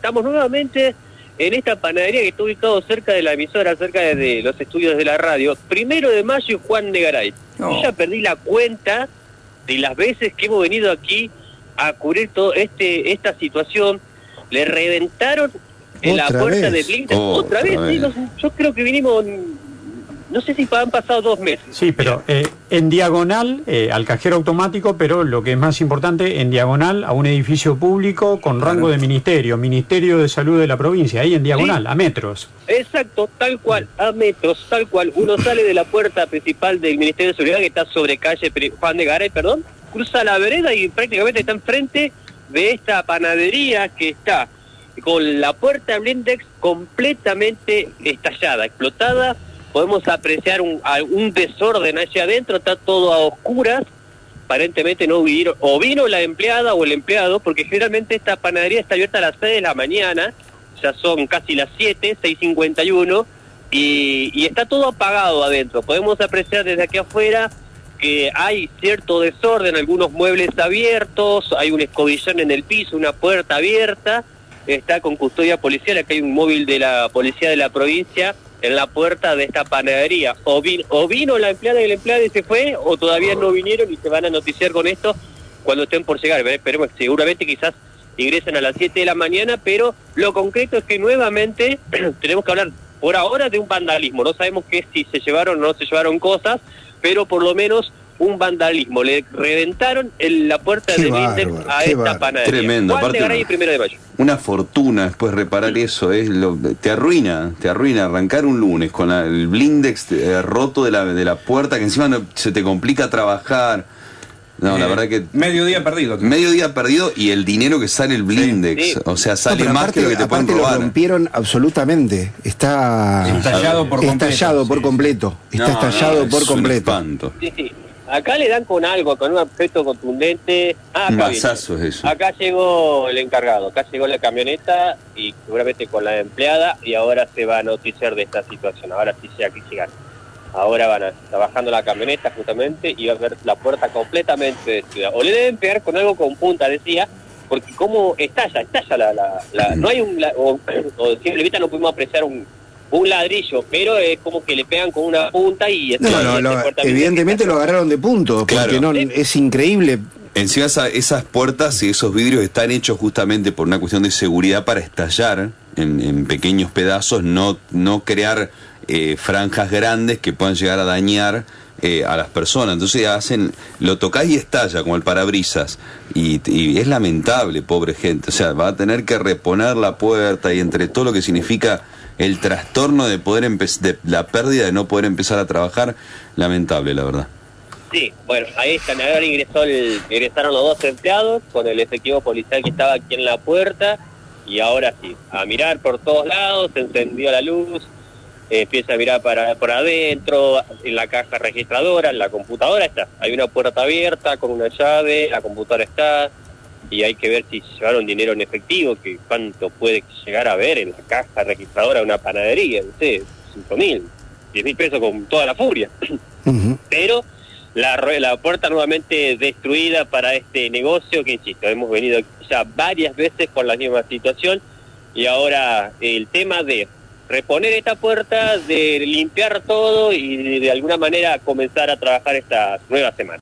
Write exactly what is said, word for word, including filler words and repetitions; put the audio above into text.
estamos nuevamente en esta panadería que está ubicado cerca de la emisora, cerca de, de los estudios de la radio, Primero de Mayo y Juan de Garay. No. Yo ya perdí la cuenta de las veces que hemos venido aquí a cubrir todo este esta situación. Le reventaron en la puerta de Blinken otra, otra vez, vez. Sí, no, yo creo que vinimos, no sé si han pasado dos meses. Sí, pero eh, en diagonal eh, al cajero automático, pero lo que es más importante, en diagonal a un edificio público con rango de ministerio, Ministerio de Salud de la provincia, ahí en diagonal, sí, a metros. Exacto, tal cual, a metros, tal cual. Uno sale de la puerta principal del Ministerio de Seguridad, que está sobre calle Juan de Garay, perdón, cruza la vereda y prácticamente está enfrente de esta panadería que está con la puerta blindex completamente estallada, explotada. Podemos apreciar un, un desorden allá adentro, está todo a oscuras. Aparentemente no vino, o vino la empleada o el empleado, porque generalmente esta panadería está abierta a las seis de la mañana, ya son casi las siete, seis cincuenta y uno, y, y está todo apagado adentro. Podemos apreciar desde aquí afuera que hay cierto desorden, algunos muebles abiertos, hay un escobillón en el piso, una puerta abierta, está con custodia policial, acá hay un móvil de la policía de la provincia en la puerta de esta panadería. O, vin, o vino la empleada y el empleado y se fue, o todavía no vinieron y se van a noticiar con esto cuando estén por llegar. Esperemos, seguramente quizás ingresen a las siete de la mañana, pero lo concreto es que nuevamente tenemos que hablar por ahora de un vandalismo. No sabemos qué, si se llevaron o no se llevaron cosas, pero por lo menos un vandalismo. Le reventaron el, la puerta qué de bárbaro, Blindex a esta bárbaro. panadería. Tremendo. Juan Aparte de Garay y una, Primero de Mayo. Una fortuna después reparar eso, es lo, te arruina, te arruina arrancar un lunes con la, el blindex eh, roto de la, de la puerta, que encima no, se te complica trabajar. No, eh, la verdad que... Medio día perdido. Medio día perdido y el dinero que sale el blindex. Sí, sí. O sea, sale no, más aparte, que lo que te pueden robar. Lo rompieron absolutamente. Está... Estallado por completo. Estallado por completo. Está no, estallado no, por es completo. Un espanto. Sí, sí. Acá le dan con algo, con un objeto contundente. Ah, acá, masazo es eso. Acá llegó el encargado, acá llegó la camioneta y seguramente con la empleada, y ahora se va a noticiar de esta situación. Ahora sí se aquí llegan. Ahora van a estar bajando la camioneta justamente y va a ver la puerta completamente destruida. O le deben pegar con algo con punta, decía, porque como estalla, estalla la... la, la no hay un... La, o, o simplemente no pudimos apreciar un... un ladrillo, pero es como que le pegan con una punta y... No, no, no, lo, evidentemente lo agarraron de punto, porque claro, no, es increíble. Encima esa, esas puertas y esos vidrios están hechos justamente por una cuestión de seguridad para estallar en, en pequeños pedazos, no, no crear eh, franjas grandes que puedan llegar a dañar eh, a las personas. Entonces hacen, lo tocás y estalla como el parabrisas, y, y es lamentable, pobre gente. O sea, va a tener que reponer la puerta, y entre todo lo que significa el trastorno de poder empezar, de la pérdida de no poder empezar a trabajar, lamentable, la verdad. Sí, bueno, ahí están, ahora ingresó el, ingresaron los dos empleados con el efectivo policial que estaba aquí en la puerta, y ahora sí, a mirar por todos lados, se encendió la luz, eh, empieza a mirar para por adentro, en la caja registradora, en la computadora está, hay una puerta abierta con una llave, la computadora está, y hay que ver si llevaron dinero en efectivo, que cuánto puede llegar a ver en la caja registradora de una panadería, no sé, cinco mil, diez mil pesos con toda la furia. Uh-huh. Pero la, la puerta nuevamente destruida para este negocio, que insisto, hemos venido ya varias veces con la misma situación, y ahora el tema de reponer esta puerta, de limpiar todo y de, de alguna manera comenzar a trabajar esta nueva semana.